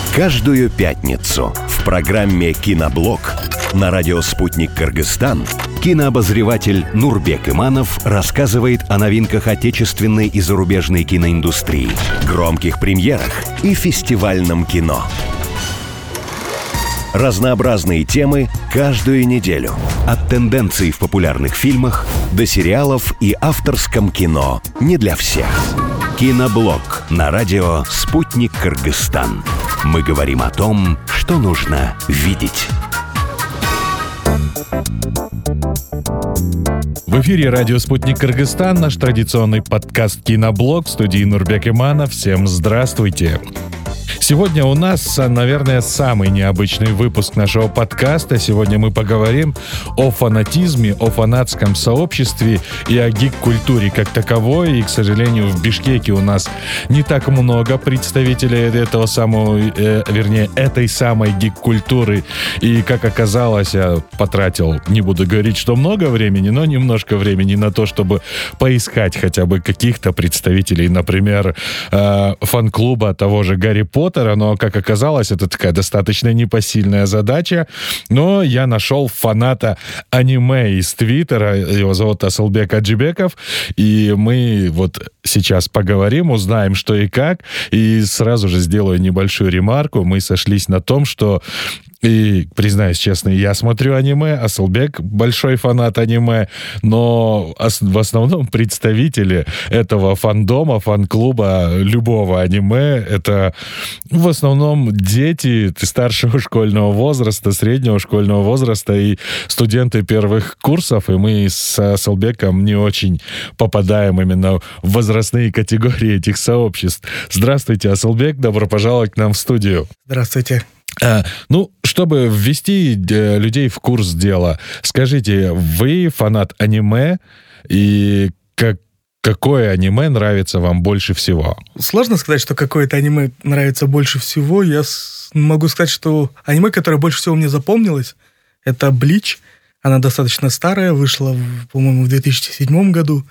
Каждую пятницу в программе «Киноблог» на радио «Спутник Кыргызстан» кинообозреватель Нурбек Иманов рассказывает о новинках отечественной и зарубежной киноиндустрии, громких премьерах и фестивальном кино. Разнообразные темы каждую неделю. От тенденций в популярных фильмах до сериалов и авторском кино не для всех. Киноблог на радио «Спутник Кыргызстан». Мы говорим о том, что нужно видеть. В эфире радио «Спутник Кыргызстан», наш традиционный подкаст «Киноблог», в студии Нурбек Иманов. Всем здравствуйте! Сегодня у нас, наверное, самый необычный выпуск нашего подкаста. Сегодня мы поговорим о фанатизме, о фанатском сообществе и о гик-культуре как таковой. И, к сожалению, в Бишкеке у нас не так много представителей этого самого, этой самой гик-культуры. И, как оказалось, я потратил, не буду говорить, что много времени, но немножко времени на то, чтобы поискать хотя бы каких-то представителей, например, фан-клуба того же Гарри Поттера. Но, как оказалось, это такая достаточно непосильная задача. Но я нашел фаната аниме из Твиттера. Его зовут Асылбек Аджибеков. И мы вот сейчас поговорим, узнаем, что и как. И сразу же сделаю небольшую ремарку. Мы сошлись на том, что... И, признаюсь честно, я смотрю аниме, Асылбек большой фанат аниме, но в основном представители этого фандома, фан-клуба любого аниме, это в основном дети старшего школьного возраста, среднего школьного возраста и студенты первых курсов, и мы с Асылбеком не очень попадаем именно в возрастные категории этих сообществ. Здравствуйте, Асылбек, добро пожаловать к нам в студию. Здравствуйте. Чтобы ввести людей в курс дела, скажите, вы фанат аниме, и какое аниме нравится вам больше всего? Сложно сказать, что какое-то аниме нравится больше всего. Я могу сказать, что аниме, которое больше всего мне запомнилось, это «Блич». Она достаточно старая, вышла, по-моему, в 2007 году.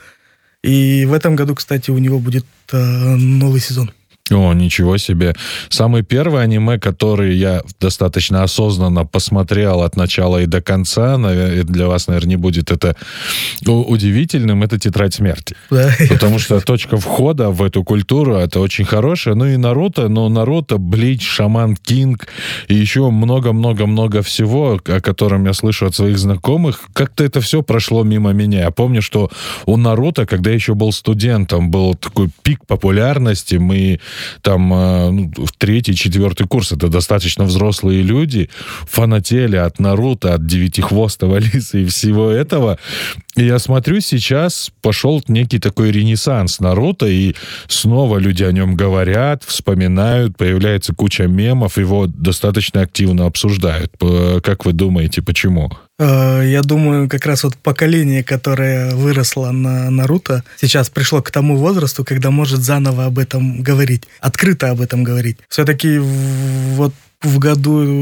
И в этом году, кстати, у него будет новый сезон. О, ничего себе. Самый первый аниме, который я достаточно осознанно посмотрел от начала и до конца, для вас, наверное, не будет это удивительным, это «Тетрадь смерти». Да. Потому что точка входа в эту культуру, это очень хорошая. Ну и Наруто, Блич, Шаман Кинг и еще много-много-много всего, о котором я слышу от своих знакомых. Как-то это все прошло мимо меня. Я помню, что у Наруто, когда я еще был студентом, был такой пик популярности. Мы там в 3-4 курс, это достаточно взрослые люди, фанатели от Наруто, от Девятихвостого лиса и всего этого. И я смотрю, сейчас пошел некий такой ренессанс Наруто, и снова люди о нем говорят, вспоминают, появляется куча мемов, его достаточно активно обсуждают. Как вы думаете, почему? Я думаю, как раз вот поколение, которое выросло на Наруто, сейчас пришло к тому возрасту, когда может заново об этом говорить, открыто об этом говорить. Все-таки вот в году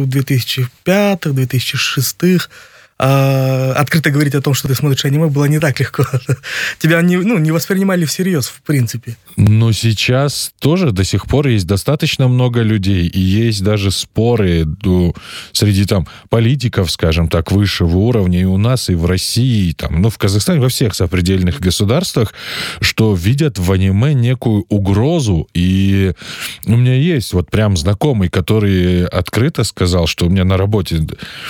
2005-2006 открыто говорить о том, что ты смотришь аниме, было не так легко. Тебя не воспринимали всерьез, в принципе. Но сейчас тоже до сих пор есть достаточно много людей, и есть даже споры среди там политиков, скажем так, высшего уровня, и у нас, и в России, там, в Казахстане, во всех сопредельных государствах, что видят в аниме некую угрозу. И у меня есть вот прям знакомый, который открыто сказал, что у меня на работе,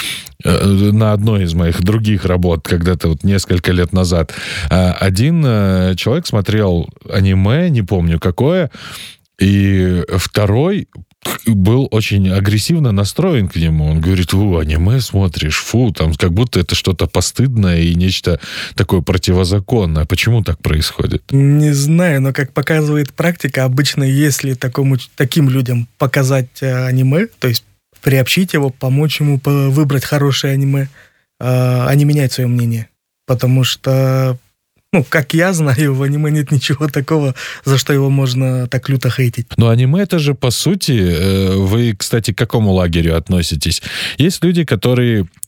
на одной из моих других работ, когда-то вот несколько лет назад, один человек смотрел аниме, не помню какое, и второй был очень агрессивно настроен к нему. Он говорит: аниме смотришь, там как будто это что-то постыдное и нечто такое противозаконное. Почему так происходит? Не знаю, но как показывает практика, обычно если таким людям показать аниме, то есть приобщить его, помочь ему выбрать хорошее аниме, они меняют свое мнение. Потому что, как я знаю, в аниме нет ничего такого, за что его можно так люто хейтить. Но аниме это же, по сути, вы, кстати, к какому лагерю относитесь? Есть люди, которые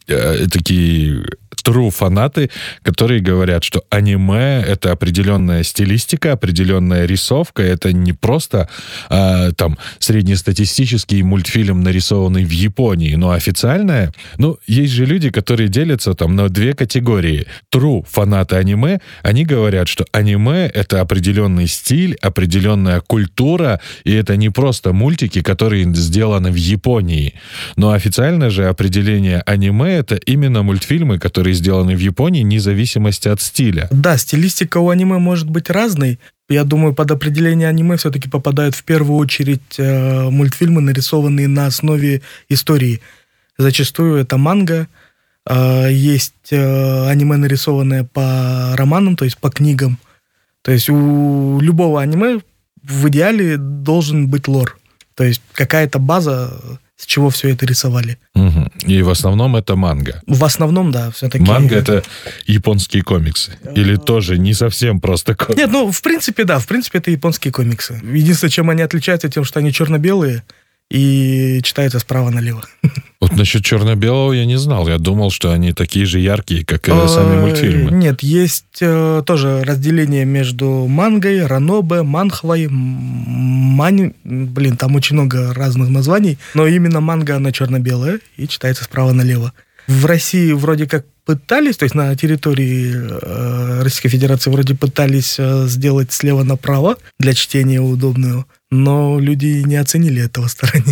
такие true фанаты, которые говорят, что аниме — это определенная стилистика, определенная рисовка, это не просто там среднестатистический мультфильм, нарисованный в Японии, но официальное. Ну, есть же люди, которые делятся там на две категории. True фанаты аниме, они говорят, что аниме — это определенный стиль, определенная культура, и это не просто мультики, которые сделаны в Японии. Но официальное же определение аниме — это именно мультфильмы, которые сделаны в Японии, вне зависимости от стиля. Да, стилистика у аниме может быть разной. Я думаю, под определение аниме все-таки попадают в первую очередь мультфильмы, нарисованные на основе истории. Зачастую это манга. Есть аниме, нарисованное по романам, то есть по книгам. То есть у любого аниме в идеале должен быть лор. То есть какая-то база, с чего все это рисовали. Угу. И в основном это манга. В основном, да, все-таки. Манга — это японские комиксы? Или тоже не совсем просто комиксы? Нет, ну, в принципе, да, в принципе, это японские комиксы. Единственное, чем они отличаются, тем, что они черно-белые и читаются справа налево. Вот насчет черно-белого я не знал. Я думал, что они такие же яркие, как и сами мультфильмы. Нет, есть тоже разделение между мангой, ранобэ, манхвой, там очень много разных названий, но именно манга, она черно-белая и читается справа налево. В России вроде как пытались, то есть на территории Российской Федерации вроде пытались сделать слева направо для чтения удобную, но люди не оценили этого старания.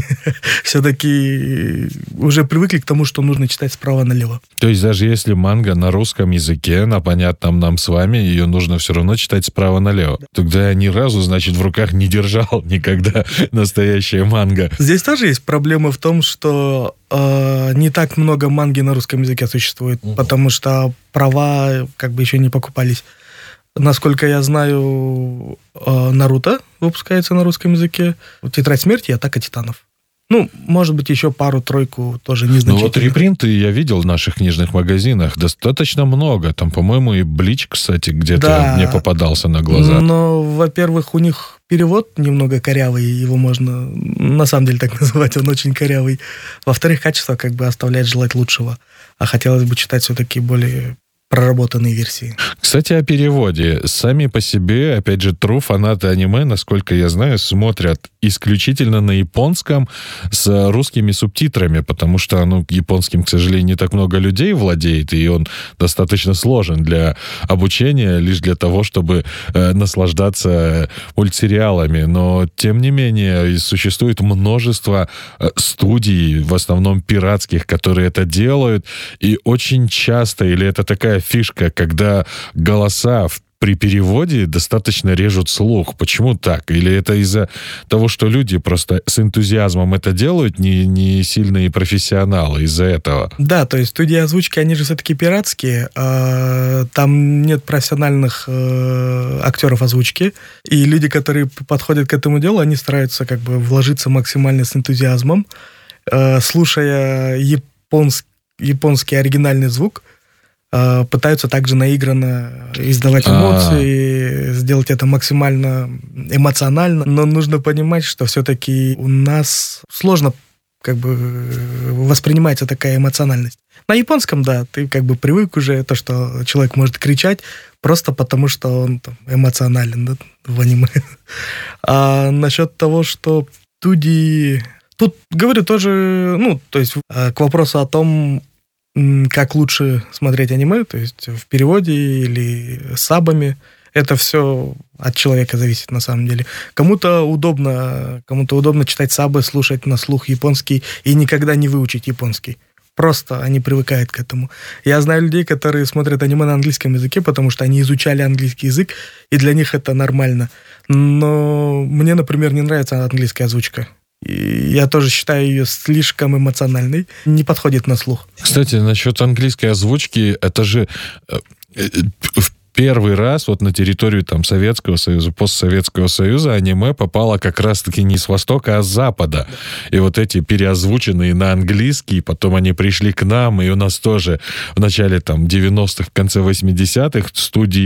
Все-таки уже привыкли к тому, что нужно читать справа налево. То есть даже если манга на русском языке, на понятном нам с вами, ее нужно все равно читать справа налево. Тогда я ни разу, значит, в руках не держал никогда настоящая манга. Здесь тоже есть проблема в том, что не так много манги на русском языке существует, потому что права как бы еще не покупались. Насколько я знаю, Наруто выпускается на русском языке, Тетрадь смерти и Атака титанов. Ну, может быть, еще пару-тройку тоже незначительных. Ну вот репринты я видел в наших книжных магазинах достаточно много. Там, по-моему, и Блич, кстати, где-то мне попадался на глаза. Но, во-первых, у них перевод немного корявый, его можно на самом деле так называть, он очень корявый. Во-вторых, качество как бы оставляет желать лучшего. А хотелось бы читать все-таки более проработанные версии. Кстати, о переводе. Сами по себе, опять же, true фанаты аниме, насколько я знаю, смотрят исключительно на японском с русскими субтитрами, потому что, японским, к сожалению, не так много людей владеет, и он достаточно сложен для обучения, лишь для того, чтобы наслаждаться мультсериалами. Но, тем не менее, существует множество студий, в основном пиратских, которые это делают, и очень часто, или это такая фишка, когда голоса при переводе достаточно режут слух. Почему так? Или это из-за того, что люди просто с энтузиазмом это делают, не сильные профессионалы из-за этого? Да, то есть студии озвучки, они же все-таки пиратские. Там нет профессиональных актеров озвучки. И люди, которые подходят к этому делу, они стараются как бы вложиться максимально с энтузиазмом, слушая японский оригинальный звук, пытаются также наигранно издавать эмоции, сделать это максимально эмоционально. Но нужно понимать, что все-таки у нас сложно как бы воспринимается такая эмоциональность. На японском, да, ты как бы привык уже, то, что человек может кричать просто потому, что он там эмоционален, да, в аниме. А насчет того, что студии... Тут, говорю, тоже, то есть к вопросу о том, как лучше смотреть аниме, то есть в переводе или с сабами, это все от человека зависит на самом деле. Кому-то удобно читать сабы, слушать на слух японский и никогда не выучить японский. Просто они привыкают к этому. Я знаю людей, которые смотрят аниме на английском языке, потому что они изучали английский язык, и для них это нормально. Но мне, например, не нравится английская озвучка. И я тоже считаю ее слишком эмоциональной, не подходит на слух. Кстати, насчет английской озвучки, это же в первый раз вот на территорию там Советского Союза, постсоветского Союза аниме попало как раз-таки не с Востока, а с Запада. И вот эти переозвученные на английский, потом они пришли к нам, и у нас тоже в начале там 90-х, в конце 80-х студии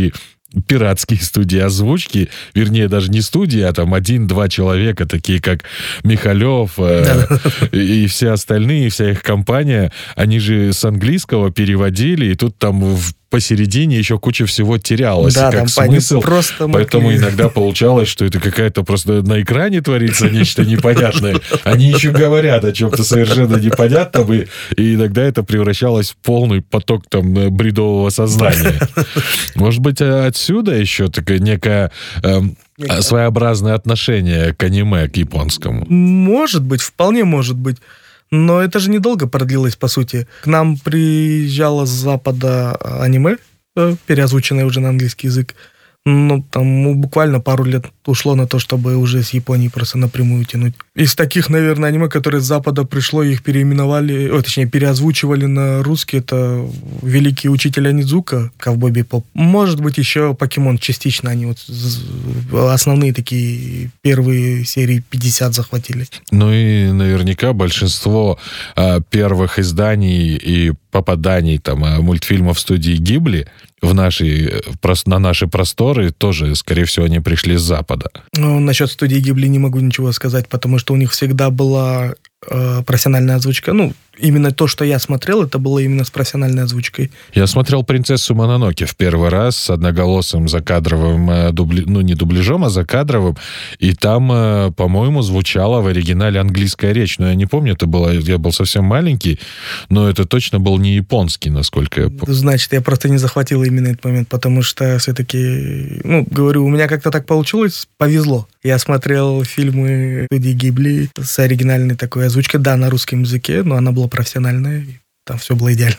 пиратские студии озвучки, вернее, даже не студии, а там 1-2 человека, такие как Михалев и все остальные, вся их компания, они же с английского переводили, и тут там посередине еще куча всего терялась, да, как смысл. Поэтому могли... иногда получалось, что это какая-то просто на экране творится нечто непонятное. Они еще говорят о чем-то совершенно непонятном, и иногда это превращалось в полный поток там бредового сознания. Может быть, отсюда еще такое некое своеобразное отношение к аниме, к японскому? Может быть, вполне может быть. Но это же недолго продлилось, по сути. К нам приезжало с Запада аниме, переозвученное уже на английский язык. Ну, там буквально пару лет ушло на то, чтобы уже с Японии просто напрямую тянуть. Из таких, наверное, аниме, которые с Запада пришло, их переименовали, точнее, переозвучивали на русский, это «Великий учитель Онидзука», «Ковбой Бибоп». Может быть, еще «Покемон» частично, они вот основные такие первые серии 50 захватили. Ну и наверняка большинство первых изданий и попаданий там мультфильмов студии Гибли на наши просторы тоже, скорее всего, они пришли с Запада. Ну, насчет студии Гибли не могу ничего сказать, потому что у них всегда была профессиональная озвучка. Ну, именно то, что я смотрел, это было именно с профессиональной озвучкой. Я смотрел «Принцессу Мононоке» в первый раз с одноголосым закадровым, не дубляжом, а закадровым, и там, по-моему, звучала в оригинале английская речь. Но я не помню, я был совсем маленький, но это точно был не японский, насколько я помню. Значит, я просто не захватил именно этот момент, потому что все-таки, говорю, у меня как-то так получилось, повезло. Я смотрел фильмы студии Гибли с оригинальной такой озвучкой, да, на русском языке, но она была профессиональная, и там все было идеально.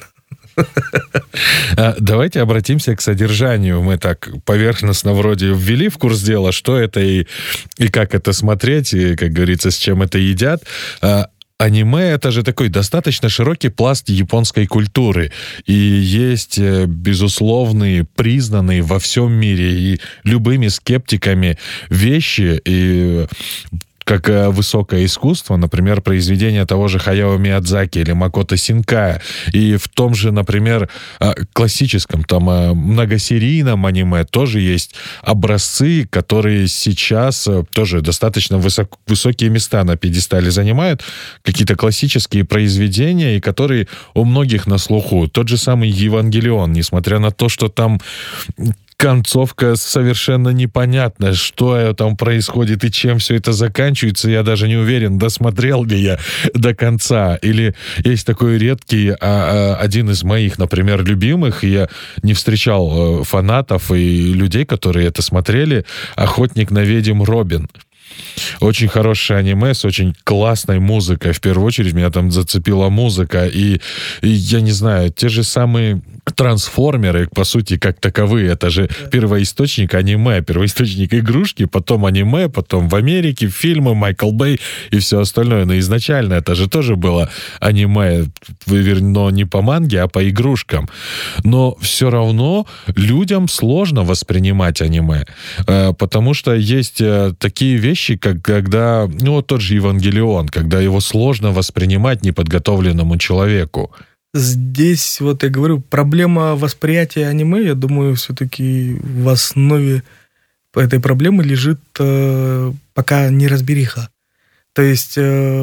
Давайте обратимся к содержанию. Мы так поверхностно вроде ввели в курс дела, что это и как это смотреть, и, как говорится, с чем это едят. Аниме — это же такой достаточно широкий пласт японской культуры. И есть безусловные, признанные во всем мире и любыми скептиками вещи, и как высокое искусство, например, произведения того же Хаяо Миядзаки или Макото Синкая. И в том же, например, классическом, там, многосерийном аниме тоже есть образцы, которые сейчас тоже достаточно высокие места на пьедестале занимают, какие-то классические произведения, и которые у многих на слуху. Тот же самый «Евангелион», несмотря на то, что там концовка совершенно непонятна, что там происходит и чем все это заканчивается. Я даже не уверен, досмотрел ли я до конца. Или есть такой редкий, один из моих, например, любимых, я не встречал фанатов и людей, которые это смотрели, «Охотник на ведьм Робин». Очень хорошее аниме с очень классной музыкой. В первую очередь меня там зацепила музыка. И я не знаю, те же самые трансформеры, по сути, как таковые, это же первоисточник аниме, первоисточник игрушки, потом аниме, потом в Америке фильмы, Майкл Бэй и все остальное. Но изначально это же тоже было аниме, но не по манге, а по игрушкам. Но все равно людям сложно воспринимать аниме, потому что есть такие вещи, как когда, тот же «Евангелион», когда его сложно воспринимать неподготовленному человеку. Здесь, вот я говорю, проблема восприятия аниме, я думаю, все-таки в основе этой проблемы лежит пока неразбериха. То есть,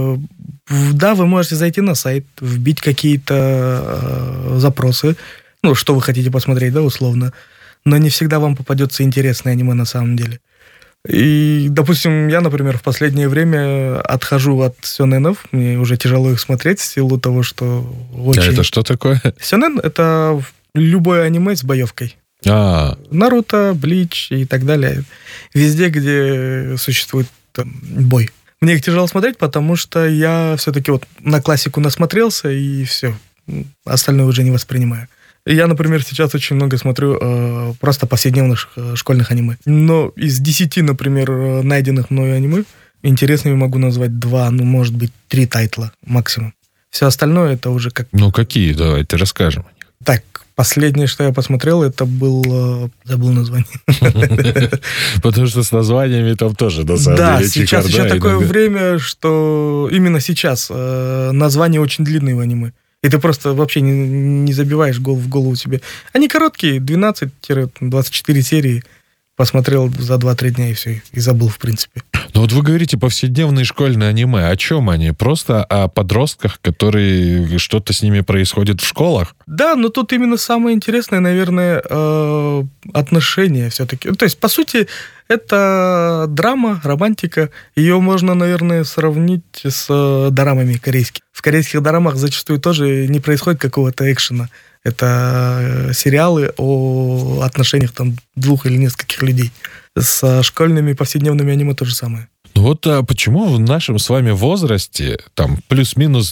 да, вы можете зайти на сайт, вбить какие-то запросы, что вы хотите посмотреть, да, условно, но не всегда вам попадется интересное аниме на самом деле. И, допустим, я, например, в последнее время отхожу от сёнэнов, мне уже тяжело их смотреть в силу того, что очень... А это что такое? Сёнэн — это любое аниме с боевкой. Наруто, Блич и так далее. Везде, где существует бой. Мне их тяжело смотреть, потому что я все-таки вот на классику насмотрелся, и все, остальное уже не воспринимаю. Я, например, сейчас очень много смотрю просто повседневных школьных аниме. Но из 10, например, найденных мною аниме, интересными могу назвать 2, может быть, 3 тайтла максимум. Все остальное это уже как... Какие? Давайте расскажем. Так, последнее, что я посмотрел, это был... Забыл название. Потому что с названиями там тоже, на самом деле, да, сейчас еще такое время, что именно сейчас названия очень длинные в аниме. И ты просто вообще не забиваешь в голову себе. Они короткие, 12-24 серии. Посмотрел за 2-3 дня и все, и забыл, в принципе. Ну вот вы говорите повседневные школьные аниме. О чем они? Просто о подростках, которые что-то с ними происходит в школах? Да, но тут именно самое интересное, наверное, отношения все-таки. То есть, по сути, это драма, романтика. Ее можно, наверное, сравнить с дорамами корейскими. В корейских дорамах зачастую тоже не происходит какого-то экшена. Это сериалы о отношениях там 2 или нескольких людей. С школьными повседневными аниме то же самое. Ну вот почему в нашем с вами возрасте, там, плюс-минус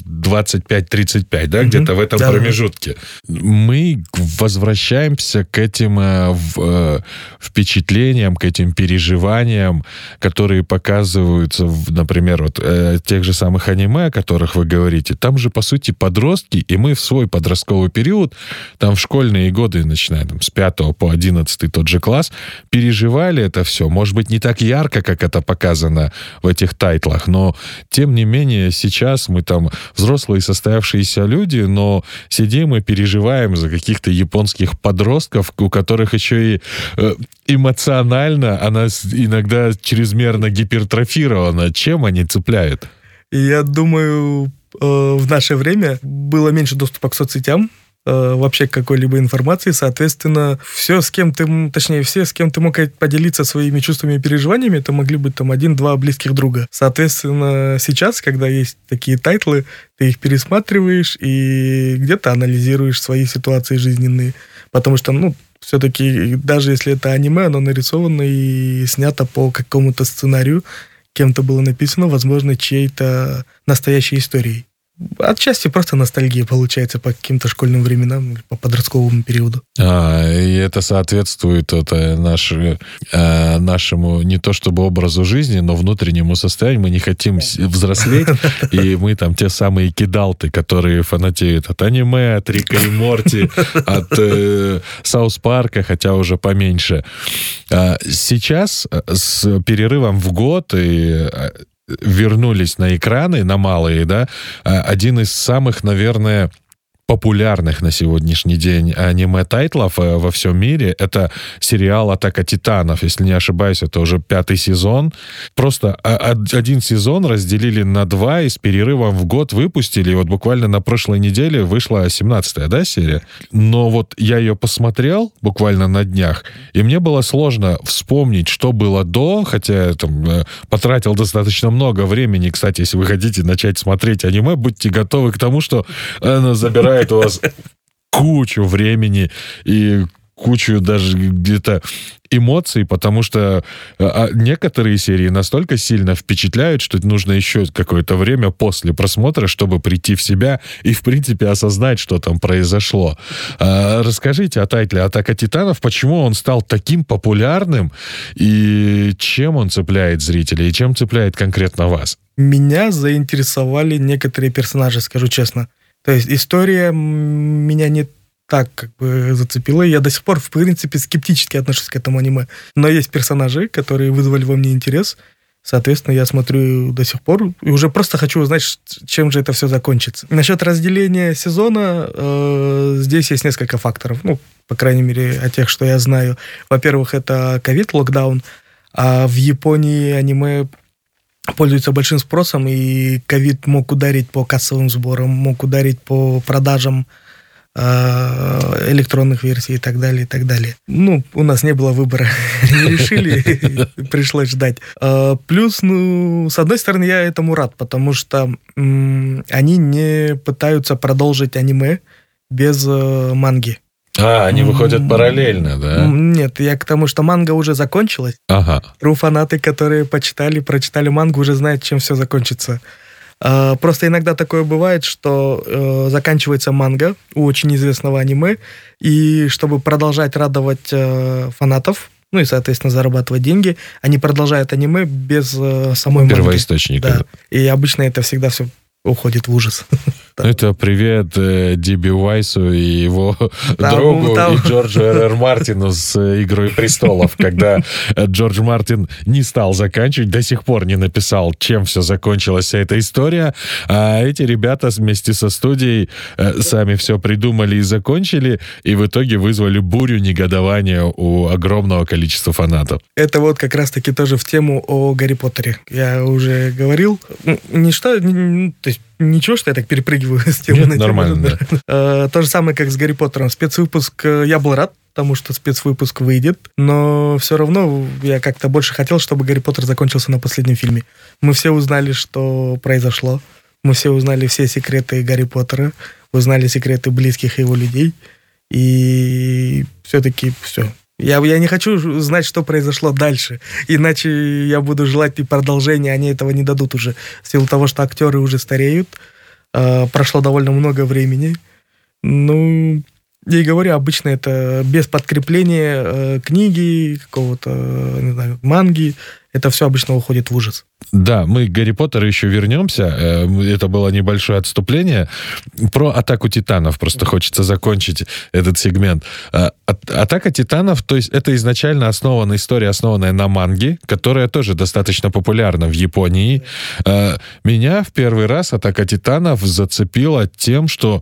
25-35, да, где-то в этом промежутке, мы возвращаемся к этим впечатлениям, к этим переживаниям, которые показываются, например, вот тех же самых аниме, о которых вы говорите. Там же, по сути, подростки, и мы в свой подростковый период, там в школьные годы, начиная там, с 5 по 11 тот же класс, переживали это все. Может быть, не так ярко, как это показано в этих тайтлах, но тем не менее сейчас мы там взрослые состоявшиеся люди, но сидим и переживаем за каких-то японских подростков, у которых еще и эмоционально она иногда чрезмерно гипертрофирована. Чем они цепляют? Я думаю, в наше время было меньше доступа к соцсетям, вообще к какой-либо информации, соответственно, все, с кем ты мог поделиться своими чувствами и переживаниями, это могли быть там 1-2 близких друга. Соответственно, сейчас, когда есть такие тайтлы, ты их пересматриваешь и где-то анализируешь свои ситуации жизненные, потому что, все-таки, даже если это аниме, оно нарисовано и снято по какому-то сценарию, кем-то было написано, возможно, чьей-то настоящей историей. Отчасти просто ностальгия получается по каким-то школьным временам, по подростковому периоду. И это соответствует нашему не то чтобы образу жизни, но внутреннему состоянию. Мы не хотим взрослеть, и мы там те самые кидалты, которые фанатеют от аниме, от Рика и Морти, от Саус Парка, хотя уже поменьше. Сейчас с перерывом в год и вернулись на экраны, на малые, да, один из самых, наверное, популярных на сегодняшний день аниме-тайтлов во всем мире. Это сериал «Атака Титанов». Если не ошибаюсь, это уже 5-й сезон. Просто один сезон разделили на 2 и с перерывом в год выпустили. И вот буквально на прошлой неделе вышла 17-я, да, серия? Но вот я ее посмотрел буквально на днях, и мне было сложно вспомнить, что было до, хотя я там потратил достаточно много времени. Кстати, если вы хотите начать смотреть аниме, будьте готовы к тому, что оно забирает у вас кучу времени и кучу даже где-то эмоций, потому что некоторые серии настолько сильно впечатляют, что нужно еще какое-то время после просмотра, чтобы прийти в себя и, в принципе, осознать, что там произошло. Расскажите о тайтле «Атака Титанов», почему он стал таким популярным, и чем он цепляет зрителей, и чем цепляет конкретно вас? Меня заинтересовали некоторые персонажи, скажу честно. То есть история меня не так зацепила. Я до сих пор, в принципе, скептически отношусь к этому аниме. Но есть персонажи, которые вызвали во мне интерес. Соответственно, я смотрю до сих пор и уже просто хочу узнать, чем же это все закончится. Насчет разделения сезона здесь есть несколько факторов. По крайней мере, о тех, что я знаю. Во-первых, это ковид, локдаун. А в Японии аниме пользуется большим спросом, и ковид мог ударить по кассовым сборам, мог ударить по продажам электронных версий и так далее, и так далее. У нас не было выбора. Не решили, пришлось ждать. Плюс, с одной стороны, я этому рад, потому что они не пытаются продолжить аниме без манги. Они выходят параллельно, да? Нет, я к тому, что манга уже закончилась. Ага. Фанаты, которые прочитали мангу, уже знают, чем все закончится. Просто иногда такое бывает, что заканчивается манга у очень известного аниме, и чтобы продолжать радовать фанатов, и, соответственно, зарабатывать деньги, они продолжают аниме без самой манги. Первоисточника. Да. И обычно это всегда все уходит в ужас. Да. Это привет Диби Уайсу и его другу, и Джорджу Р.Р. Мартину с «Игрой престолов», когда Джордж Мартин не стал заканчивать, до сих пор не написал, чем все закончилась вся эта история, а эти ребята вместе со студией сами все придумали и закончили, и в итоге вызвали бурю негодования у огромного количества фанатов. Это вот как раз-таки тоже в тему о Гарри Поттере. Я уже говорил, то есть ничего, что я так перепрыгиваю с темы на тему. Нормально, да. То же самое, как с Гарри Поттером. Спецвыпуск, я был рад, потому что спецвыпуск выйдет, но все равно я как-то больше хотел, чтобы Гарри Поттер закончился на последнем фильме. Мы все узнали, что произошло. Мы все узнали все секреты Гарри Поттера, узнали секреты близких его людей. И все-таки все. Я не хочу знать, что произошло дальше. Иначе я буду желать и продолжения, они этого не дадут уже. В силу того, что актеры уже стареют. Прошло довольно много времени. Ну, я и говорю, обычно это без подкрепления книги, какого-то, не знаю, манги. Это все обычно уходит в ужас. Да, мы к Гарри Поттеру еще вернемся. Это было небольшое отступление. Про «Атаку титанов» просто хочется закончить этот сегмент. «Атака титанов», то есть это изначально история, основанная на манге, которая тоже достаточно популярна в Японии. Меня в первый раз «Атака титанов» зацепила тем, что,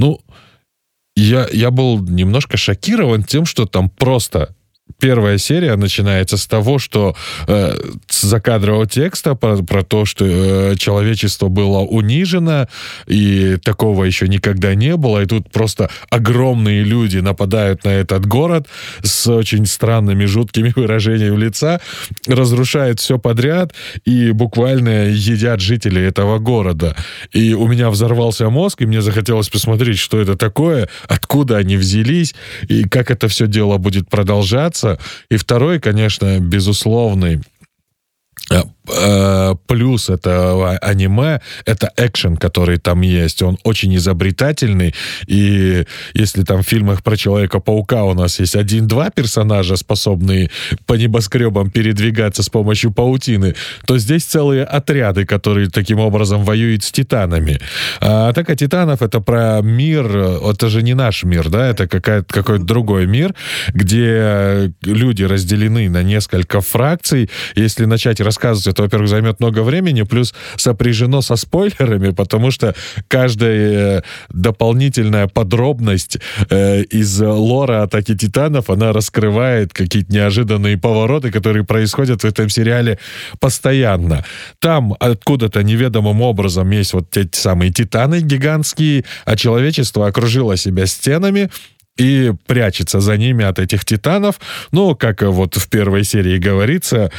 я был немножко шокирован тем, что там просто... Первая серия начинается с того, что с закадрового текста про то, что человечество было унижено, и такого еще никогда не было, и тут просто огромные люди нападают на этот город с очень странными, жуткими выражениями лица, разрушают все подряд и буквально едят жителей этого города. И у меня взорвался мозг, и мне захотелось посмотреть, что это такое, откуда они взялись, и как это все дело будет продолжаться. И второй, конечно, безусловный плюс этого аниме — это экшен, который там есть. Он очень изобретательный, и если там в фильмах про Человека-паука у нас есть 1-2 персонажа, способные по небоскребам передвигаться с помощью паутины, то здесь целые отряды, которые таким образом воюют с титанами. А «Атака титанов» — это про мир, это же не наш мир, да, это какой-то другой мир, где люди разделены на несколько фракций. Если начать рассказывать, это, во-первых, займет много времени, плюс сопряжено со спойлерами, потому что каждая дополнительная подробность из лора «Атаки титанов», она раскрывает какие-то неожиданные повороты, которые происходят в этом сериале постоянно. Там откуда-то неведомым образом есть вот те самые титаны гигантские, а человечество окружило себя стенами и прячется за ними от этих титанов. Ну, как вот в первой серии говорится,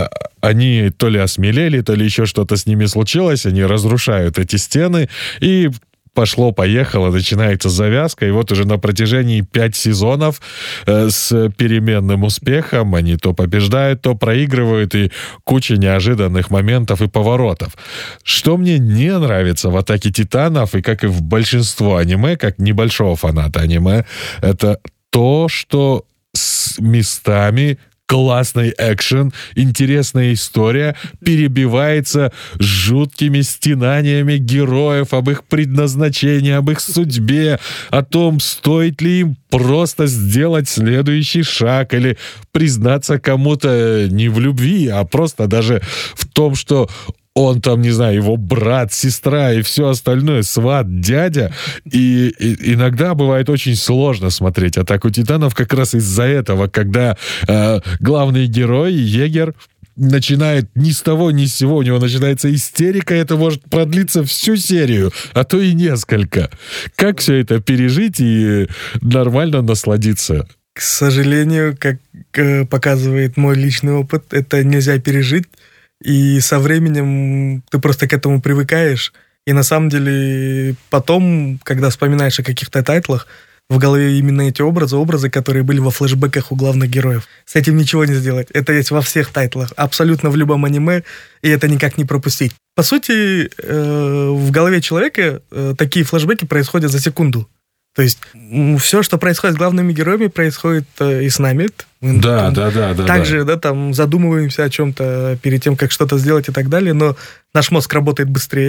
они то ли осмелели, то ли еще что-то с ними случилось, они разрушают эти стены, и пошло-поехало, начинается завязка, и вот уже на протяжении 5 сезонов с переменным успехом они то побеждают, то проигрывают, и куча неожиданных моментов и поворотов. Что мне не нравится в «Атаке титанов», и как и в большинство аниме, как небольшого фаната аниме, это то, что с местами классный экшен, интересная история перебивается жуткими стенаниями героев об их предназначении, об их судьбе, о том, стоит ли им просто сделать следующий шаг или признаться кому-то не в любви, а просто даже в том, что он там, не знаю, его брат, сестра и все остальное, сват, дядя. И иногда бывает очень сложно смотреть «Атаку титанов» как раз из-за этого, когда главный герой, егерь, начинает ни с того, ни с сего, у него начинается истерика, это может продлиться всю серию, а то и несколько. Как все это пережить и нормально насладиться? К сожалению, как показывает мой личный опыт, это нельзя пережить. И со временем ты просто к этому привыкаешь. И на самом деле потом, когда вспоминаешь о каких-то тайтлах, в голове именно эти образы, которые были во флешбеках у главных героев. С этим ничего не сделать. Это есть во всех тайтлах, абсолютно в любом аниме, и это никак не пропустить. По сути, в голове человека такие флешбеки происходят за секунду. То есть все, что происходит с главными героями, происходит и с нами. Да. Также, там задумываемся о чем-то перед тем, как что-то сделать и так далее, но наш мозг работает быстрее,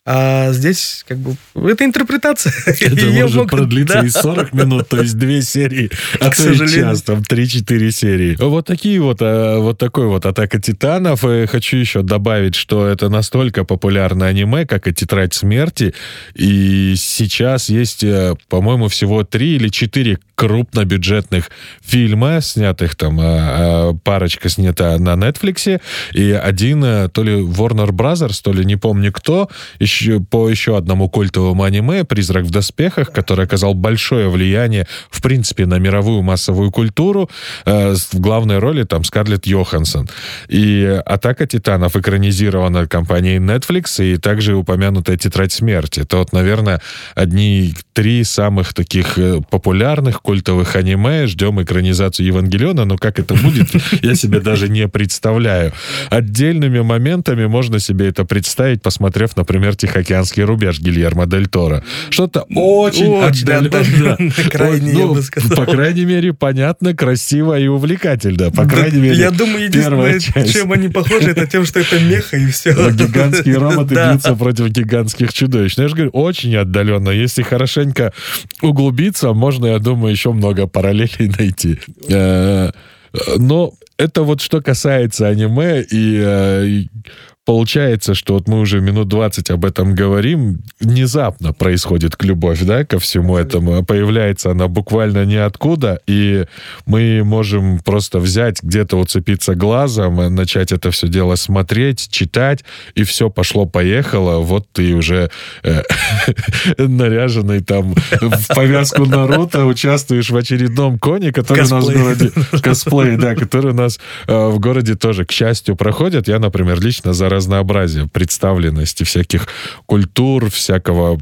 А здесь как бы это интерпретация. Это может продлиться и 40 минут, то есть 2 серии, а то и час, там 3-4 серии. Вот такой вот «Атака титанов». И хочу еще добавить, что это настолько популярное аниме, как и «Тетрадь смерти». И сейчас есть, по-моему, всего 3 или 4 крупнобюджетных фильма, снятых там, парочка снята на Netflix, и один то ли Warner Brothers, то ли не помню кто, по еще одному культовому аниме «Призрак в доспехах», который оказал большое влияние, в принципе, на мировую массовую культуру. В главной роли там Скарлетт Йоханссон. И «Атака титанов» экранизирована компанией Netflix, и также упомянутая «Тетрадь смерти». Это вот, наверное, 3 самых таких популярных культовых аниме. Ждем экранизацию «Евангелиона», но как это будет, я себе даже не представляю. Отдельными моментами можно себе это представить, посмотрев, например, «Тихоокеанский рубеж» Гильермо дель Торо. Что-то очень отдаленно. Крайне, я бы сказал. По крайней мере, понятно, красиво и увлекательно. По крайней мере, я думаю, единственное, чем они похожи, это тем, что это меха и все. Гигантские роботы бьются против гигантских чудовищ. Но я же говорю, очень отдаленно. Если хорошенько углубиться, можно, я думаю, еще много параллелей найти. Но это вот что касается аниме, и получается, что вот мы уже минут 20 об этом говорим, внезапно происходит любовь, да, ко всему этому. Появляется она буквально ниоткуда, и мы можем просто взять, где-то уцепиться глазом, начать это все дело смотреть, читать, и все пошло-поехало. Вот ты уже наряженный там в повязку Наруто участвуешь в очередном коне, который у нас в городе... Косплей, да, который у нас в городе тоже, к счастью, проходит. Я, например, лично за разнообразие представленности всяких культур, всякого,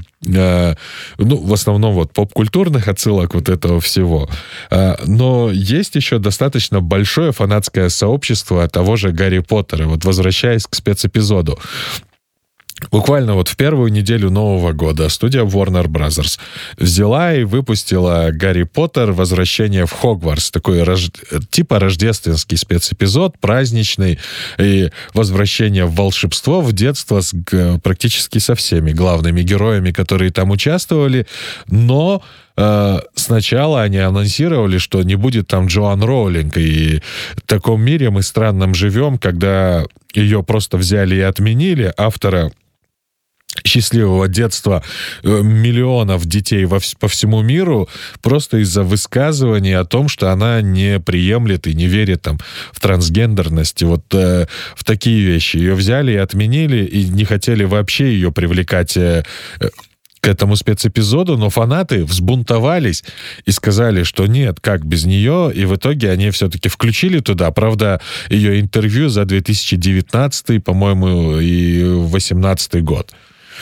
в основном вот поп-культурных отсылок вот этого всего. Но есть еще достаточно большое фанатское сообщество того же Гарри Поттера. Вот возвращаясь к спецэпизоду. Буквально вот в первую неделю Нового года студия Warner Brothers взяла и выпустила «Гарри Поттер. Возвращение в Хогвартс». Такой типа рождественский спецэпизод, праздничный, и возвращение в волшебство, в детство практически со всеми главными героями, которые там участвовали. Но сначала они анонсировали, что не будет там Джоан Роулинг, и в таком мире мы странном живем, когда ее просто взяли и отменили, автора счастливого детства миллионов детей по всему миру, просто из-за высказываний о том, что она не приемлет и не верит там в трансгендерность. Вот в такие вещи. Ее взяли и отменили, и не хотели вообще ее привлекать к этому спецэпизоду, но фанаты взбунтовались и сказали, что нет, как без нее, и в итоге они все-таки включили туда. Правда, ее интервью за 2019, по-моему, и 2018 год.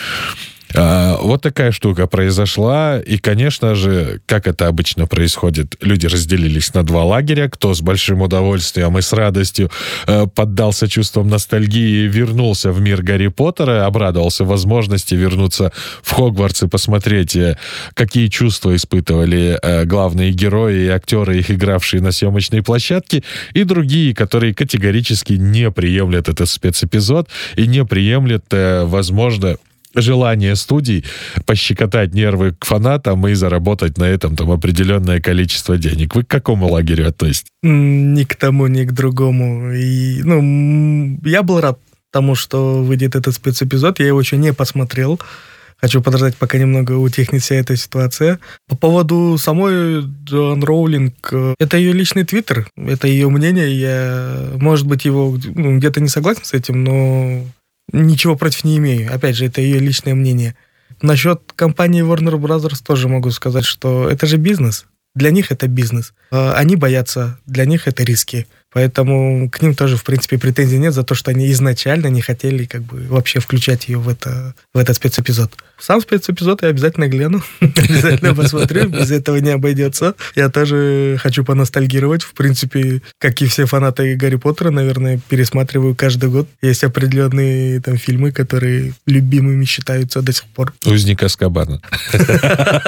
Вот такая штука произошла, и, конечно же, как это обычно происходит, люди разделились на 2 лагеря, кто с большим удовольствием и с радостью поддался чувствам ностальгии и вернулся в мир Гарри Поттера, обрадовался возможности вернуться в Хогвартс и посмотреть, какие чувства испытывали главные герои и актеры, их игравшие на съемочной площадке, и другие, которые категорически не приемлят этот спецэпизод и не приемлят, возможно, желание студий пощекотать нервы к фанатам и заработать на этом там определенное количество денег. Вы к какому лагерю относитесь? Ни к тому, ни к другому. И, я был рад тому, что выйдет этот спецэпизод. Я его еще не посмотрел. Хочу подождать, пока немного утихнет вся эта ситуация. По поводу самой Джоан Роулинг, это ее личный твиттер, это ее мнение. Я, может быть, его где-то не согласен с этим, но ничего против не имею. Опять же, это ее личное мнение. Насчет компании Warner Brothers тоже могу сказать, что это же бизнес. Для них это бизнес. Они боятся, для них это риски. Поэтому к ним тоже, в принципе, претензий нет за то, что они изначально не хотели вообще включать ее в этот спецэпизод. Сам спецэпизод я обязательно гляну, обязательно посмотрю, без этого не обойдется. Я тоже хочу поностальгировать. В принципе, как и все фанаты Гарри Поттера, наверное, пересматриваю каждый год. Есть определенные там фильмы, которые любимыми считаются до сих пор. «Узник Азкабана».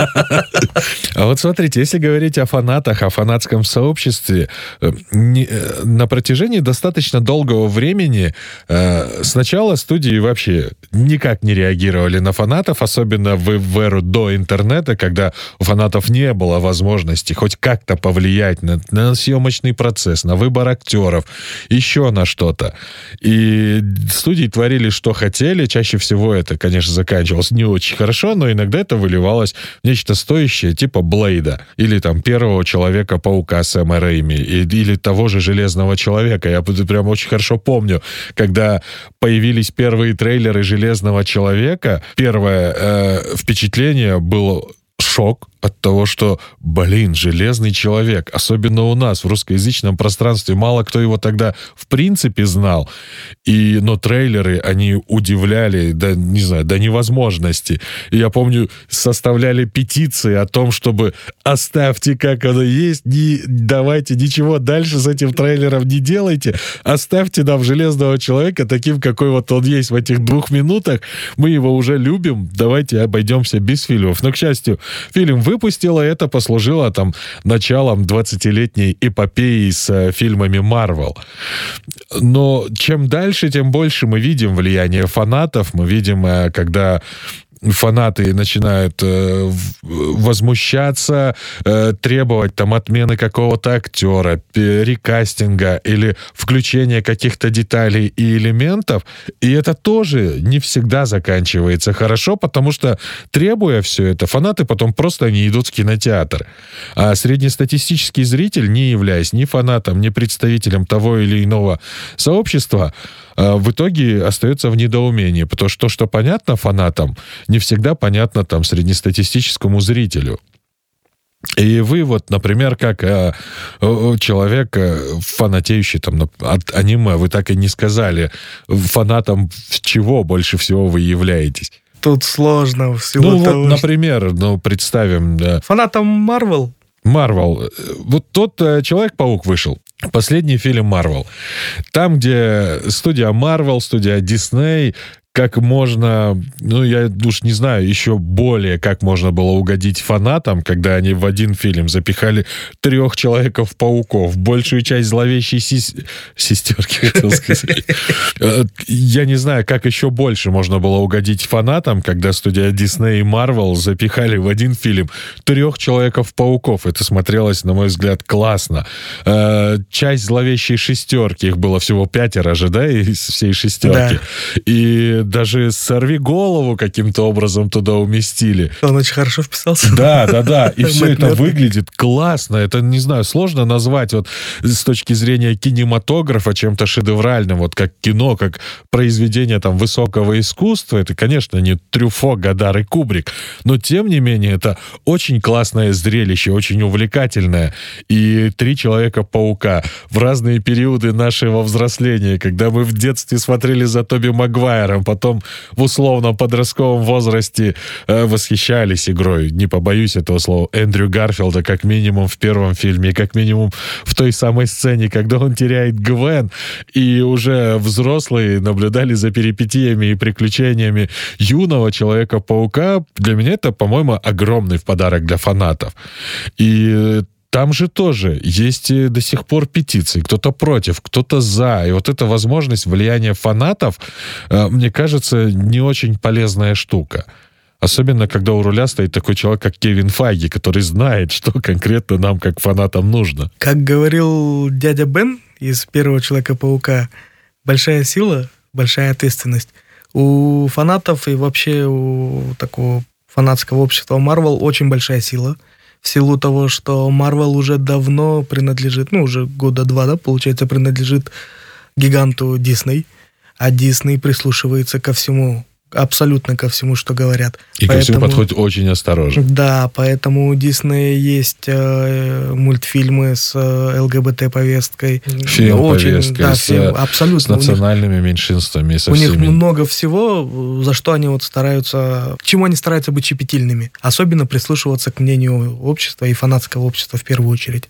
А вот смотрите, если говорить о фанатах, о фанатском сообществе, на протяжении достаточно долгого времени сначала студии вообще никак не реагировали на фанатов, особенно в эру до интернета, когда у фанатов не было возможности хоть как-то повлиять на съемочный процесс, на выбор актеров, еще на что-то. И студии творили, что хотели. Чаще всего это, конечно, заканчивалось не очень хорошо, но иногда это выливалось в нечто стоящее, типа Блейда, или там первого Человека-паука Сэма Рэйми, или того же Железного Человека. Я прям очень хорошо помню, когда появились первые трейлеры Железного Человека, первое впечатление было шок от того, что, Железный Человек, особенно у нас в русскоязычном пространстве, мало кто его тогда в принципе знал. Но трейлеры, они удивляли до невозможности. И я помню, составляли петиции о том, чтобы оставьте, как оно есть, не давайте ничего дальше с этим трейлером не делайте, оставьте нам Железного Человека таким, какой вот он есть в этих 2 минутах, мы его уже любим, давайте обойдемся без фильмов. Но, к счастью, фильм выпустила, это послужило там началом 20-летней эпопеи с фильмами Marvel. Но чем дальше, тем больше мы видим влияние фанатов, мы видим, когда фанаты начинают возмущаться, требовать там отмены какого-то актера, рекастинга или включения каких-то деталей и элементов. И это тоже не всегда заканчивается хорошо, потому что, требуя все это, фанаты потом просто не идут в кинотеатр. А среднестатистический зритель, не являясь ни фанатом, ни представителем того или иного сообщества, в итоге остается в недоумении, потому что то, что понятно фанатам, не всегда понятно там среднестатистическому зрителю. И вы вот, например, как человек, фанатеющий там от аниме, вы так и не сказали, фанатом чего больше всего вы являетесь? Тут сложно. Например, представим... Фанатом Marvel. Вот тот Человек-паук вышел. Последний фильм Marvel. Там, где студия Marvel, студия Disney, как можно, я уж не знаю, еще более, как можно было угодить фанатам, когда они в один фильм запихали 3 Человеков-пауков, большую часть зловещей сестерки, хотел сказать. Я не знаю, как еще больше можно было угодить фанатам, когда студия Disney и Marvel запихали в один фильм 3 Человеков-пауков. Это смотрелось, на мой взгляд, классно. Часть зловещей шестерки, их было всего 5 же, да, из всей шестерки. Да. И даже «Сорви голову» каким-то образом туда уместили. Он очень хорошо вписался. Да. И все это выглядит классно. Это, не знаю, сложно назвать вот с точки зрения кинематографа чем-то шедевральным, вот как кино, как произведение там высокого искусства. Это, конечно, не Трюфо, Годар и Кубрик, но, тем не менее, это очень классное зрелище, очень увлекательное. И 3 Человека-паука в разные периоды нашего взросления, когда мы в детстве смотрели за Тоби Магуайром, потом в условном подростковом возрасте восхищались игрой, не побоюсь этого слова, Эндрю Гарфилда, как минимум в первом фильме, как минимум в той самой сцене, когда он теряет Гвен, и уже взрослые наблюдали за перипетиями и приключениями юного Человека-паука. Для меня это, по-моему, огромный подарок для фанатов. И там же тоже есть до сих пор петиции. Кто-то против, кто-то за. И вот эта возможность влияния фанатов, мне кажется, не очень полезная штука. Особенно, когда у руля стоит такой человек, как Кевин Файги, который знает, что конкретно нам, как фанатам, нужно. Как говорил дядя Бен из первого Человека-паука, большая сила, большая ответственность. У фанатов и вообще у такого фанатского общества Marvel очень большая сила. В силу того, что Marvel уже давно принадлежит, уже 2 года, да, получается, принадлежит гиганту Disney, а Disney прислушивается ко всему, абсолютно ко всему, что говорят. И ко всему подходит очень осторожно. Да, поэтому у Disney есть мультфильмы с ЛГБТ-повесткой. Фильм-повесткой, абсолютно. С национальными меньшинствами. У них много всего, за что они стараются, чему они стараются быть щепетильными. Особенно прислушиваться к мнению общества и фанатского общества в первую очередь.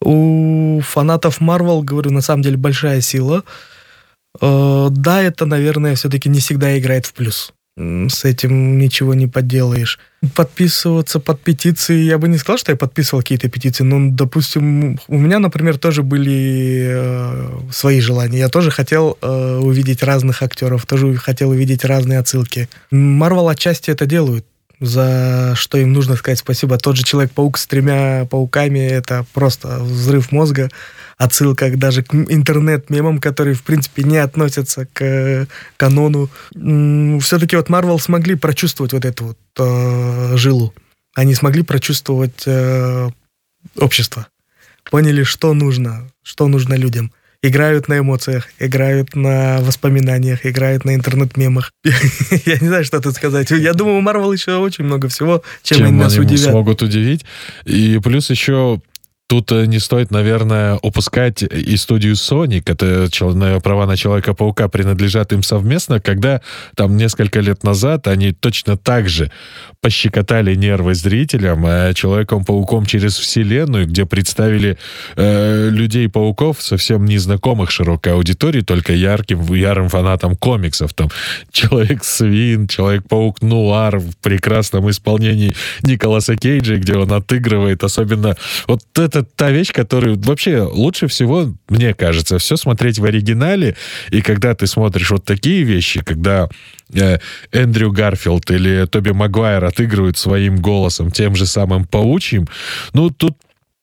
У фанатов Marvel, говорю, на самом деле большая сила. Да, это, наверное, все-таки не всегда играет в плюс. С этим ничего не поделаешь. Подписываться под петиции, я бы не сказал, что я подписывал какие-то петиции, но, допустим, у меня, например, тоже были свои желания. Я тоже хотел увидеть разных актеров, тоже хотел увидеть разные отсылки. Marvel отчасти это делают, за что им нужно сказать спасибо. Тот же Человек-паук с 3 пауками — это просто взрыв мозга. Отсылка даже к интернет-мемам, которые, в принципе, не относятся к канону. Все-таки вот Marvel смогли прочувствовать вот эту вот жилу. Они смогли прочувствовать общество. Поняли, что нужно людям. Играют на эмоциях, играют на воспоминаниях, играют на интернет-мемах. Я не знаю, что тут сказать. Я думаю, у Marvel еще очень много всего, чем они нас удивят. Смогут удивить. И плюс еще... Тут не стоит, наверное, упускать и студию Sony, которая права на Человека-паука принадлежат им совместно, когда там несколько лет назад они точно так же пощекотали нервы зрителям Человеком-пауком через вселенную, где представили людей-пауков, совсем незнакомых широкой аудитории, только ярым фанатам комиксов. Там Человек-свин, Человек-паук Нуар в прекрасном исполнении Николаса Кейджа, где он отыгрывает, особенно вот это та вещь, которую вообще лучше всего, мне кажется, все смотреть в оригинале, и когда ты смотришь вот такие вещи, когда Эндрю Гарфилд или Тоби Магуайр отыгрывают своим голосом, тем же самым паучьим, ну, тут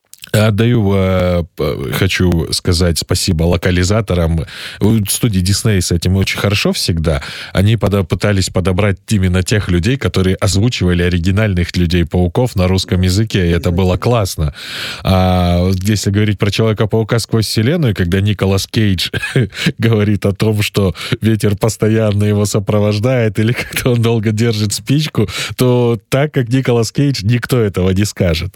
хочу сказать спасибо локализаторам. Студии Дисней с этим очень хорошо всегда. Они пытались подобрать именно тех людей, которые озвучивали оригинальных Людей-пауков на русском языке, и это было классно. А если говорить про Человека-паука сквозь вселенную, когда Николас Кейдж говорит о том, что ветер постоянно его сопровождает, или как-то он долго держит спичку, то так как Николас Кейдж, никто этого не скажет.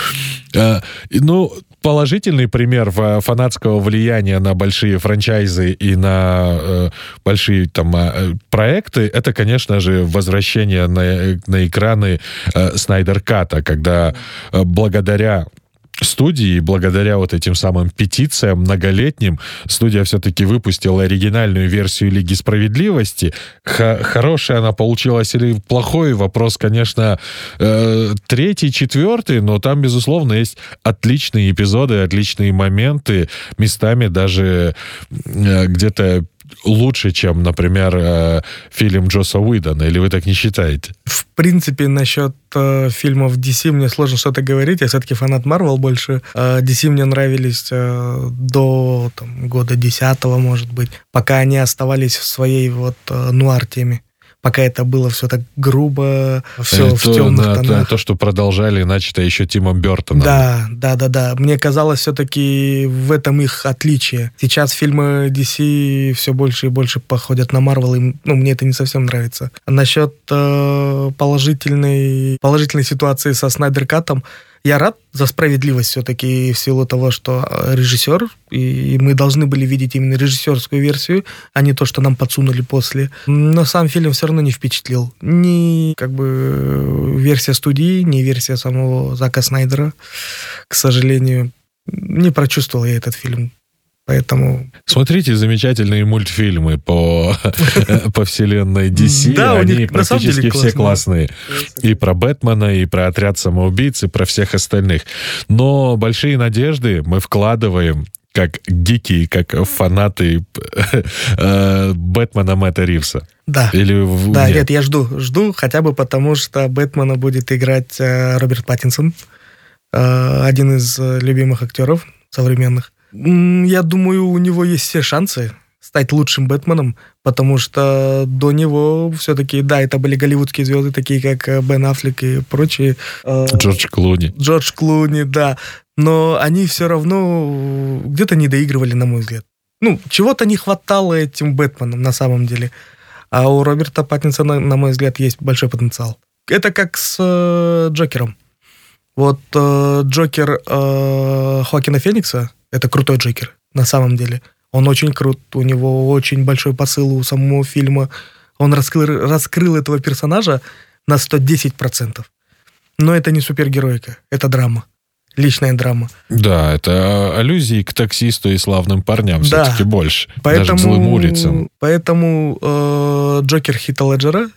Ну, положительный пример фанатского влияния на большие франчайзы и на большие там проекты, это, конечно же, возвращение на экраны Снайдер Ката, когда благодаря студии, благодаря вот этим самым петициям многолетним, студия все-таки выпустила оригинальную версию Лиги Справедливости. Хорошая она получилась или плохой? Вопрос, конечно, 3-й, 4-й, но там, безусловно, есть отличные эпизоды, отличные моменты, местами даже где-то лучше, чем, например, фильм Джосса Уидона, или вы так не считаете? В принципе, насчет фильмов DC мне сложно что-то говорить. Я все-таки фанат Marvel больше. DC мне нравились до года 10-го, может быть, пока они оставались в своей вот нуар-теме. Пока это было все так грубо, все в темных тонах. То, что продолжали, начато еще Тимом Бёртоном. Да. Мне казалось, все-таки в этом их отличие. Сейчас фильмы DC все больше и больше походят на Marvel, и мне это не совсем нравится. Насчет положительной ситуации со Снайдер Катом, я рад за справедливость все-таки в силу того, что режиссер, и мы должны были видеть именно режиссерскую версию, а не то, что нам подсунули после. Но сам фильм все равно не впечатлил. Ни версия студии, ни версия самого Зака Снайдера, к сожалению. Не прочувствовал я этот фильм. Поэтому... Смотрите замечательные мультфильмы по вселенной DC. Да, они практически все классные. И про Бэтмена, и про Отряд самоубийц, и про всех остальных. Но большие надежды мы вкладываем как гики, как фанаты Бэтмена Мэтта Ривза. Да. Нет, я жду, хотя бы потому, что Бэтмена будет играть Роберт Паттинсон, один из любимых актеров современных. Я думаю, у него есть все шансы стать лучшим Бэтменом, потому что до него все-таки, да, это были голливудские звезды, такие как Бен Аффлек и прочие. Джордж Клуни, да. Но они все равно где-то не доигрывали, на мой взгляд. Чего-то не хватало этим Бэтменам на самом деле. А у Роберта Паттинсона, на мой взгляд, есть большой потенциал. Это как с Джокером. Вот Джокер Хоакина Феникса — это крутой Джокер, на самом деле. Он очень крут, у него очень большой посыл у самого фильма. Он раскрыл этого персонажа на 110%. Но это не супергероика, это драма. Личная драма. Да, это аллюзии к таксисту и славным парням все-таки больше. Даже к злым улицам. Поэтому Джокер Хита Леджера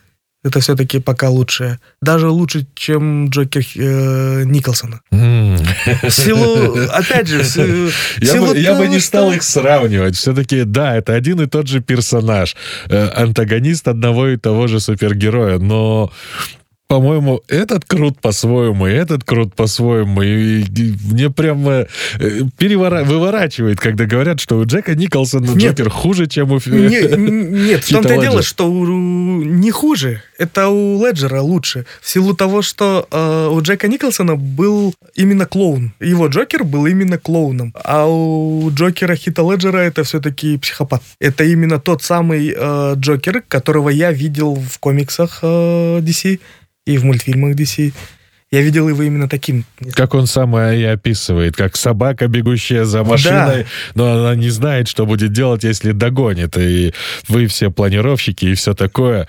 это все-таки пока лучшее. Даже лучше, чем Джокер Николсона. В силу, опять же, я бы не стал их сравнивать. Все-таки, да, это один и тот же персонаж. Антагонист одного и того же супергероя. Но, по-моему, этот крут по-своему, и этот крут по-своему. И мне прямо выворачивает, когда говорят, что у Джека Николсона Джокер хуже, чем у Нет, в том-то и дело, что не хуже. Это у Леджера лучше. В силу того, что у Джека Николсона был именно клоун. Его Джокер был именно клоуном. А у Джокера Хита Леджера это все-таки психопат. Это именно тот самый Джокер, которого я видел в комиксах DC и в мультфильмах DC. Я видел его именно таким. Как он сам и описывает, как собака, бегущая за машиной, но она не знает, что будет делать, если догонит. И вы все планировщики и все такое.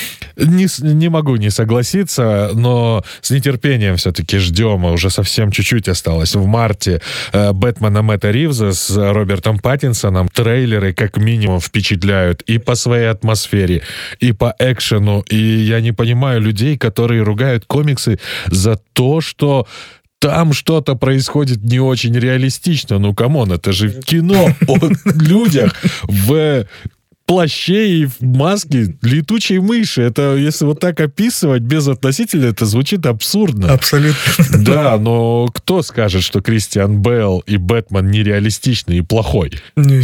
Не могу не согласиться, но с нетерпением все-таки ждем. Уже совсем чуть-чуть осталось. В марте Бэтмена Мэтта Ривза с Робертом Паттинсоном. Трейлеры как минимум впечатляют и по своей атмосфере, и по экшену. И я не понимаю людей, которые ругают комиксы за то, что там что-то происходит не очень реалистично. Ну, камон, это же кино о людях в плаще и в маске летучей мыши. Это, если вот так описывать без относительно, это звучит абсурдно. Абсолютно. Да, но кто скажет, что Кристиан Бейл и Бэтмен нереалистичный и плохой?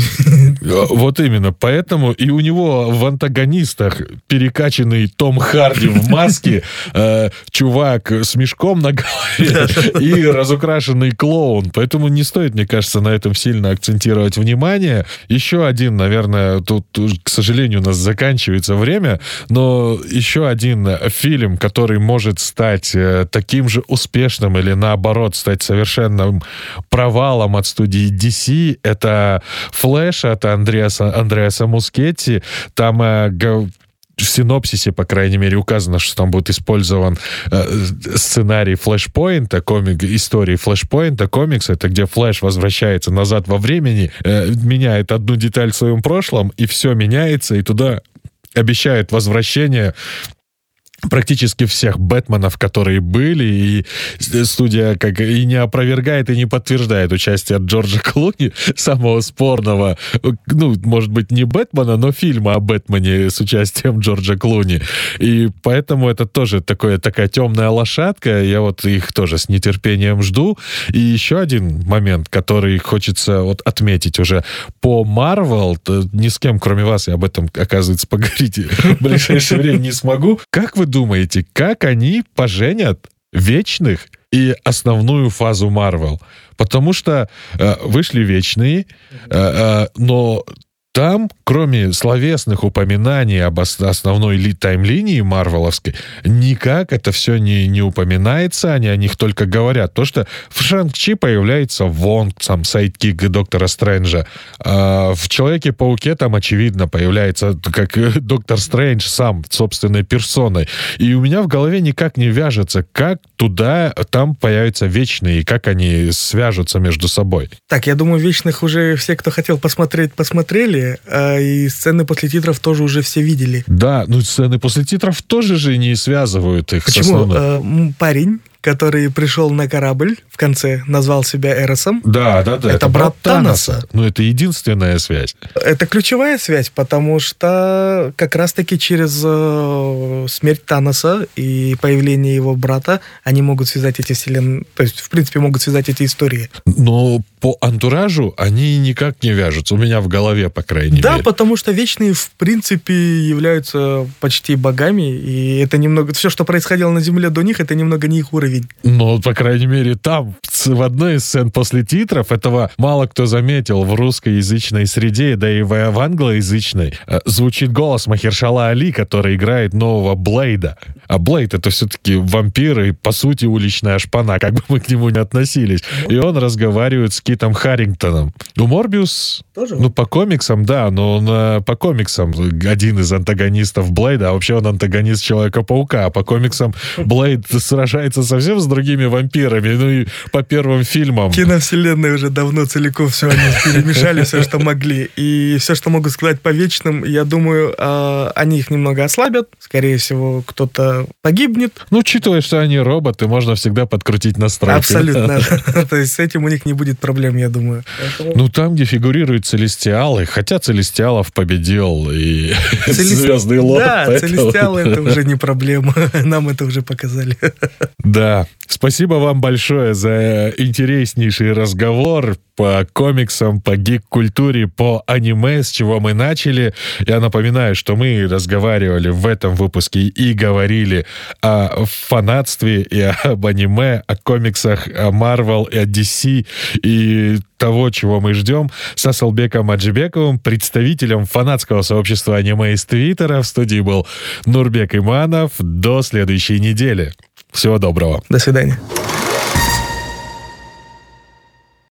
Вот именно. Поэтому и у него в антагонистах перекачанный Том Харди в маске, чувак с мешком на голове и разукрашенный клоун. Поэтому не стоит, мне кажется, на этом сильно акцентировать внимание. Еще один, наверное, тут, к сожалению, у нас заканчивается время, но еще один фильм, который может стать таким же успешным или, наоборот, стать совершенным провалом от студии DC, это «Флэш» от Андреаса Мускетти. Там в синопсисе, по крайней мере, указано, что там будет использован сценарий Флэшпоинта, истории Флэшпоинта, комикс, это где Флэш возвращается назад во времени, меняет одну деталь в своем прошлом, и все меняется, и туда обещают возвращение практически всех Бэтменов, которые были, и студия как и не опровергает, и не подтверждает участие Джорджа Клуни, самого спорного, ну, может быть, не Бэтмена, но фильма о Бэтмене с участием Джорджа Клуни. И поэтому это тоже такая темная лошадка. Я вот их тоже с нетерпением жду. И еще один момент, который хочется вот отметить уже. По Marvel, ни с кем, кроме вас, я об этом, оказывается, поговорить в ближайшее время не смогу. Как вы думаете, как они поженят Вечных и основную фазу Марвел? Потому что вышли Вечные, но там, кроме словесных упоминаний об основной таймлинии марвеловской, никак это все не упоминается, они о них только говорят. То, что в Шанг-Чи появляется Вонг, сам сайдкик Доктора Стрэнджа, а в Человеке-пауке там, очевидно, появляется как Доктор Стрэндж сам, собственной персоной. И у меня в голове никак не вяжется, как там появятся Вечные, и как они свяжутся между собой. Так, я думаю, Вечных уже все, кто хотел посмотреть, посмотрели, и сцены после титров тоже уже все видели. Да, ну сцены после титров тоже же не связывают их с основным. Парень, который пришел на корабль в конце, назвал себя Эросом. Да. Это брат Таноса. Ну, это единственная связь. Это ключевая связь, потому что как раз-таки через смерть Таноса и появление его брата они могут связать эти вселенные, то есть, в принципе, могут связать эти истории. Но по антуражу они никак не вяжутся. У меня в голове, по крайней мере. Да, потому что Вечные, в принципе, являются почти богами, и это немного... Все, что происходило на Земле до них, это немного не их уровень. Ну, по крайней мере, там, в одной из сцен после титров, этого мало кто заметил в русскоязычной среде, да и в англоязычной, звучит голос Махершала Али, который играет нового Блейда. А Блейд — это все-таки вампир и, по сути, уличная шпана, как бы мы к нему ни относились. И он разговаривает с Китом Харрингтоном. Ну, Морбиус, Тоже? ну, по комиксам, да, но он по комиксам один из антагонистов Блейда, а вообще он антагонист Человека-паука, а по комиксам Блейд сражается совсем с другими вампирами, ну и по первым фильмам. Киновселенная уже давно целиком все они перемешали, все, что могли. И все, что могут сказать по вечным, я думаю, они их немного ослабят. Скорее всего, кто-то погибнет. Ну, учитывая, что они роботы, можно всегда подкрутить настройки. Абсолютно. То есть с этим у них не будет проблем, я думаю. Ну, там, где фигурируют Целестиалы, хотя Целестиалов победил и Звездный Лорд. Да, Целестиалы — это уже не проблема. Нам это уже показали. Да. Спасибо вам большое за интереснейший разговор по комиксам, по гик-культуре, по аниме, с чего мы начали. Я напоминаю, что мы разговаривали в этом выпуске и говорили о фанатстве и об аниме, о комиксах, о Marvel и о DC, и того, чего мы ждем, с Асылбеком Аджибековым, представителем фанатского сообщества аниме из Твиттера. В студии был Нурбек Иманов. До следующей недели. Всего доброго. До свидания.